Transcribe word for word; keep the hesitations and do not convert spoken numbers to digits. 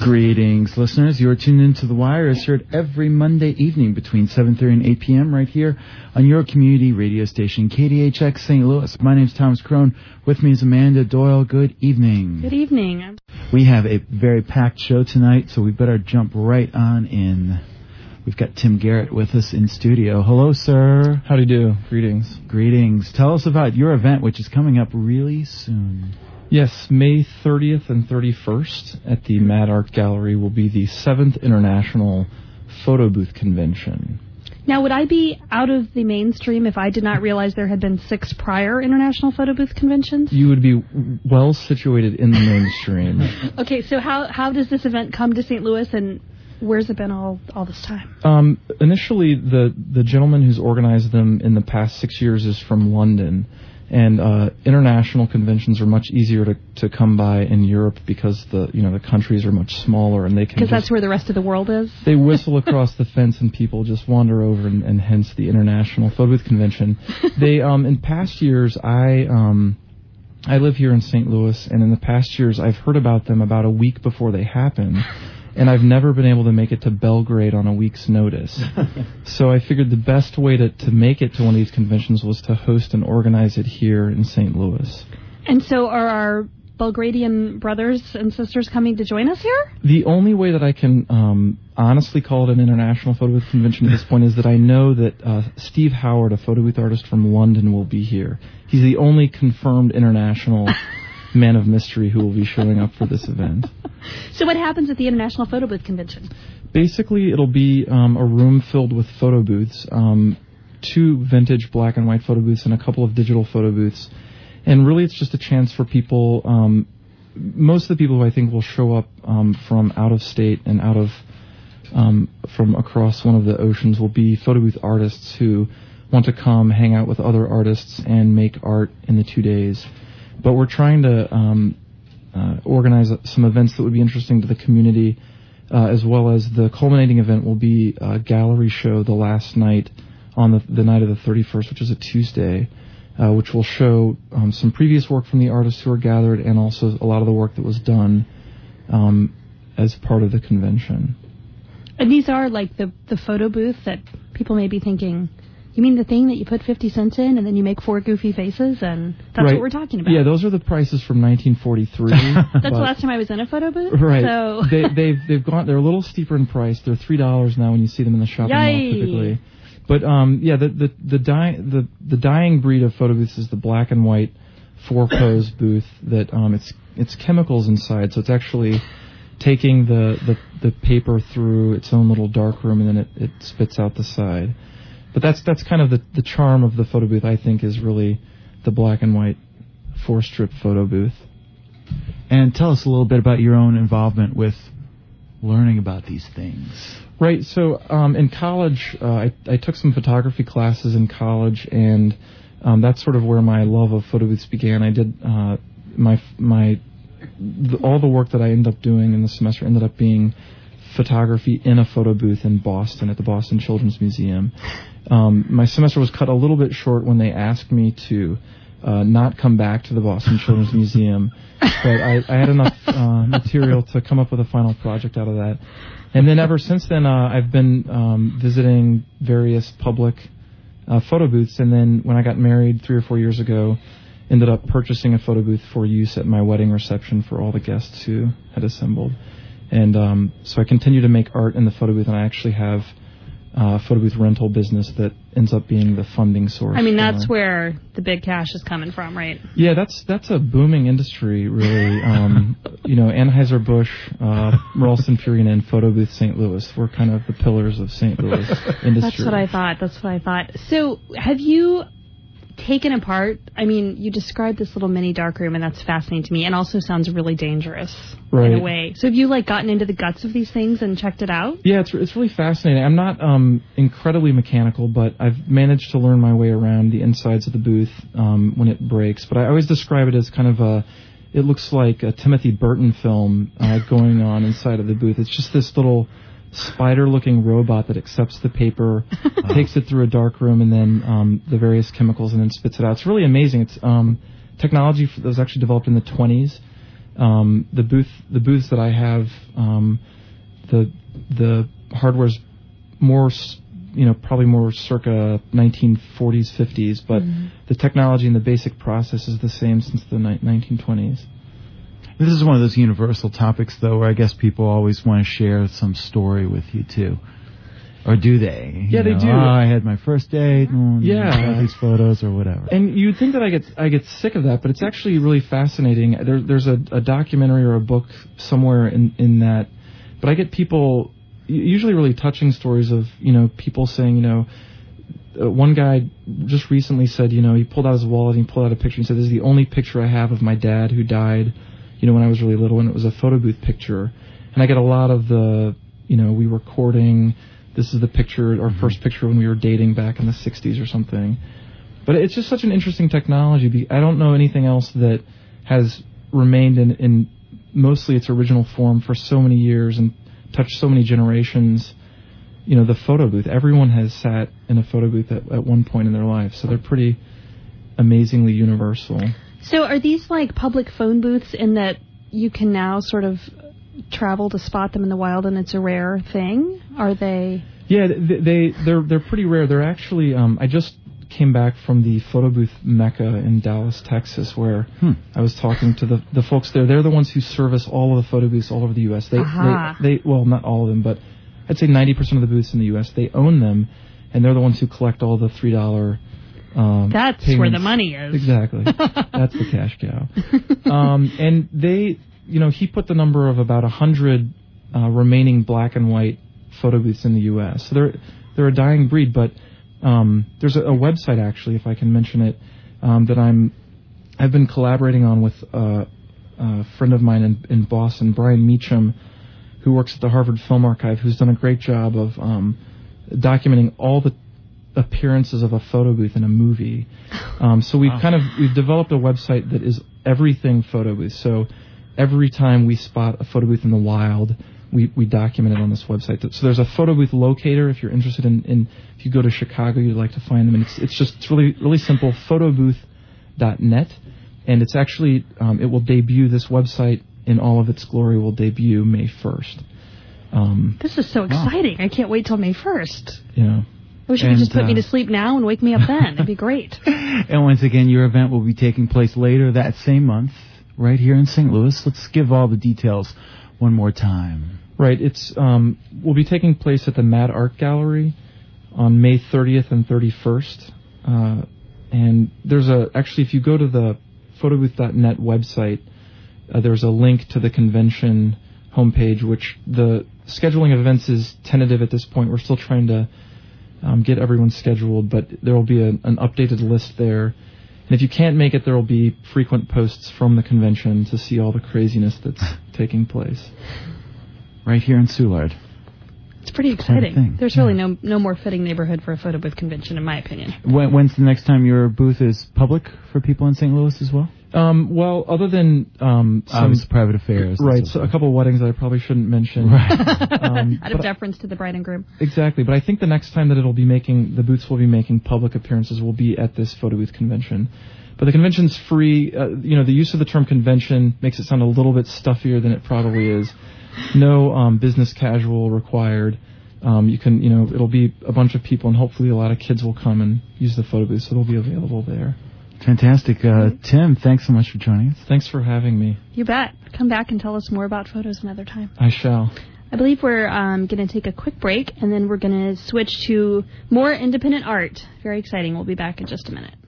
Greetings, listeners. You are tuned into The Wire. It's heard every Monday evening between seven thirty and eight p.m. right here on your community radio station, K D H X Saint Louis. My name's Thomas Crone. With me is Amanda Doyle. Good evening. Good evening. We have a very packed show tonight, so we better jump right on in. We've got Tim Garrett with us in studio. Hello, sir. How do you do? Greetings. Greetings. Tell us about your event, which is coming up really soon. Yes, May thirtieth and thirty-first at the Mad Art Gallery will be the seventh International Photo Booth Convention. Now, would I be out of the mainstream if I did not realize there had been six prior International Photo Booth Conventions? You would be well situated in the mainstream. Okay, so how how does this event come to Saint Louis, and where's it been all, all this time? Um, initially, the, the gentleman who's organized them in the past six years is from London. And uh, international conventions are much easier to, to come by in Europe because the you know the countries are much smaller and they can because that's where the rest of the world is. They whistle across the fence and people just wander over, and, and hence the International Photo Booth Convention. They um, in past years I um, I live here in Saint Louis, and in the past years I've heard about them about a week before they happen. And I've never been able to make it to Belgrade on a week's notice. So I figured the best way to, to make it to one of these conventions was to host and organize it here in Saint Louis. And so are our Belgradian brothers and sisters coming to join us here? The only way that I can um, honestly call it an international photo booth convention at this point is that I know that uh, Steve Howard, a photo booth artist from London, will be here. He's the only confirmed international man of mystery who will be showing up for this event. So what happens at the International Photo Booth Convention? Basically, it'll be um, a room filled with photo booths, um, two vintage black and white photo booths and a couple of digital photo booths. And really, it's just a chance for people, um, most of the people who I think will show up um, from out of state and out of, um, from across one of the oceans will be photo booth artists who want to come hang out with other artists and make art in the two days. But we're trying to um, uh, organize some events that would be interesting to the community, uh, as well as the culminating event will be a gallery show the last night on the, the night of the thirty-first, which is a Tuesday, uh, which will show um, some previous work from the artists who are gathered and also a lot of the work that was done um, as part of the convention. And these are like the, the photo booth that people may be thinking, you mean the thing that you put fifty cents in and then you make four goofy faces, and that's right. what we're talking about? Yeah, those are the prices from nineteen forty-three. That's the last time I was in a photo booth? Right. So they, they've they've gone. They're a little steeper in price. They're three dollars now when you see them in the shopping Yay. mall typically. But um, yeah, the the the, dy- the the dying breed of photo booths is the black and white four pose booth. That um, it's it's chemicals inside, so it's actually taking the, the, the paper through its own little dark room and then it, it spits out the side. But that's that's kind of the, the charm of the photo booth, I think, is really the black and white four-strip photo booth. And tell us a little bit about your own involvement with learning about these things. Right, so um, in college, uh, I, I took some photography classes in college, and um, that's sort of where my love of photo booths began. I did uh, my my the, all the work that I ended up doing in the semester ended up being photography in a photo booth in Boston at the Boston Children's Museum. Um, my semester was cut a little bit short when they asked me to uh, not come back to the Boston Children's Museum, but I, I had enough uh, material to come up with a final project out of that. And then ever since then, uh, I've been um, visiting various public uh, photo booths, and then when I got married three or four years ago, ended up purchasing a photo booth for use at my wedding reception for all the guests who had assembled. And um, so I continue to make art in the photo booth, and I actually have uh, a photo booth rental business that ends up being the funding source. I mean, that's for, where the big cash is coming from, right? Yeah, that's that's a booming industry, really. Um, you know, Anheuser-Busch, uh, Ralston Purina, and Photo Booth Saint Louis were kind of the pillars of Saint Louis industry. That's what I thought. That's what I thought. So have you taken apart, I mean, you described this little mini darkroom, and that's fascinating to me, and also sounds really dangerous right. in a way. So have you, like, gotten into the guts of these things and checked it out? Yeah, it's it's really fascinating. I'm not um, incredibly mechanical, but I've managed to learn my way around the insides of the booth um, when it breaks. But I always describe it as kind of a, it looks like a Timothy Burton film uh, going on inside of the booth. It's just this little spider-looking robot that accepts the paper, uh, takes it through a dark room, and then um, the various chemicals, and then spits it out. It's really amazing. It's um, technology that was actually developed in the twenties Um, the booth, the booths that I have, um, the the hardware's more, you know, probably more circa nineteen forties, fifties, but mm-hmm. the technology and the basic process is the same since the ni- nineteen twenties. This is one of those universal topics, though, where I guess people always want to share some story with you, too. Or do they? Yeah, you they know, do. Oh, I had my first date. Mm, yeah. These photos or whatever. And you'd think that I get I get sick of that, but it's actually really fascinating. There, there's a, a documentary or a book somewhere in, in that. But I get people, usually really touching stories of, you know, people saying, you know, uh, one guy just recently said, you know, he pulled out his wallet and he pulled out a picture and he said, this is the only picture I have of my dad who died, you know, when I was really little, and it was a photo booth picture. And I get a lot of the, you know, we were courting, this is the picture, our mm-hmm. first picture when we were dating back in the sixties or something. But it's just such an interesting technology. I don't know anything else that has remained in, in mostly its original form for so many years and touched so many generations. You know, the photo booth, everyone has sat in a photo booth at, at one point in their life, so they're pretty amazingly universal. So are these like public phone booths in that you can now sort of travel to spot them in the wild and it's a rare thing? Are they? Yeah, they, they they're they're pretty rare. They're actually um, I just came back from the photo booth mecca in Dallas, Texas, where hmm. I was talking to the the folks there. They're the ones who service all of the photo booths all over the U S. They uh-huh. they, they well not all of them, but I'd say ninety percent of the booths in the U S. They own them, and they're the ones who collect all the three dollar. Um, That's payments. where the money is. Exactly. That's the cash cow. Um, and they, you know, he put the number of about one hundred uh, remaining black and white photo booths in the U S. So they're, they're a dying breed, but um, there's a, a website, actually, if I can mention it, um, that I'm, I've been collaborating on with uh, a friend of mine in, in Boston, Brian Meacham, who works at the Harvard Film Archive, who's done a great job of um, documenting all the appearances of a photo booth in a movie. Um, so we've wow. kind of we've developed a website that is everything photo booth. So every time we spot a photo booth in the wild, we, we document it on this website. So there's a photo booth locator if you're interested in, in if you go to Chicago, you'd like to find them. And it's it's just it's really really simple, photobooth dot net, and it's actually um, it will debut this website in all of its glory. Will debut May first. Um, this is so exciting! Wow. I can't wait till May first. Yeah. I wish you could just put uh, me to sleep now and wake me up then. That'd be great. And once again, your event will be taking place later that same month, right here in Saint Louis. Let's give all the details one more time. Right. It's um, will be taking place at the Mad Art Gallery on May thirtieth and thirty-first. Uh, and there's a actually, if you go to the photobooth dot net website, uh, there's a link to the convention homepage, which the scheduling of events is tentative at this point. We're still trying to Um, get everyone scheduled, but there will be a, an updated list there. And if you can't make it, there will be frequent posts from the convention to see all the craziness that's taking place. Right here in Soulard. It's pretty exciting. There's yeah. really no no more fitting neighborhood for a photo booth convention, in my opinion. When, when's the next time your booth is public for people in Saint Louis as well? Um, well, other than um, some Obviously private affairs, right? So a couple of weddings that I probably shouldn't mention, right? um, Out of deference to the bride and groom. Exactly, but I think the next time that it'll be making the booths will be making public appearances will be at this photo booth convention. But the convention's free. Uh, you know, the use of the term convention makes it sound a little bit stuffier than it probably is. No um, business casual required. Um, you can, you know, it'll be a bunch of people, and hopefully a lot of kids will come and use the photo booth, so it'll be available there. Fantastic. Uh, Tim, thanks so much for joining us. Thanks for having me. You bet. Come back and tell us more about photos another time. I shall. I believe we're um, going to take a quick break, and then we're going to switch to more independent art. Very exciting. We'll be back in just a minute.